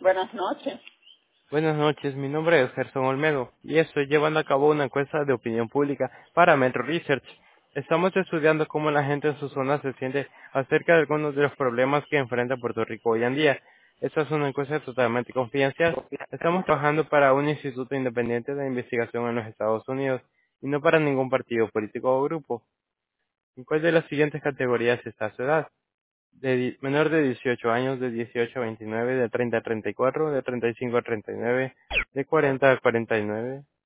Buenas noches. Buenas noches, mi nombre es Gerson Olmedo y estoy llevando a cabo una encuesta de opinión pública para Metro Research. Estamos estudiando cómo la gente en su zona se siente acerca de algunos de los problemas que enfrenta Puerto Rico hoy en día. Esta es una encuesta totalmente confidencial. Estamos trabajando para un instituto independiente de investigación en los Estados Unidos y no para ningún partido político o grupo. ¿En cuál de las siguientes categorías está su edad? Menor de 18 años, de 18 a 29, de 30 a 34, de 35 a 39, de 40 a 49.